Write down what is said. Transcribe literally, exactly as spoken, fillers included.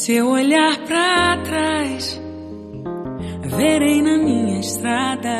Se eu olhar pra trás, verei na minha estrada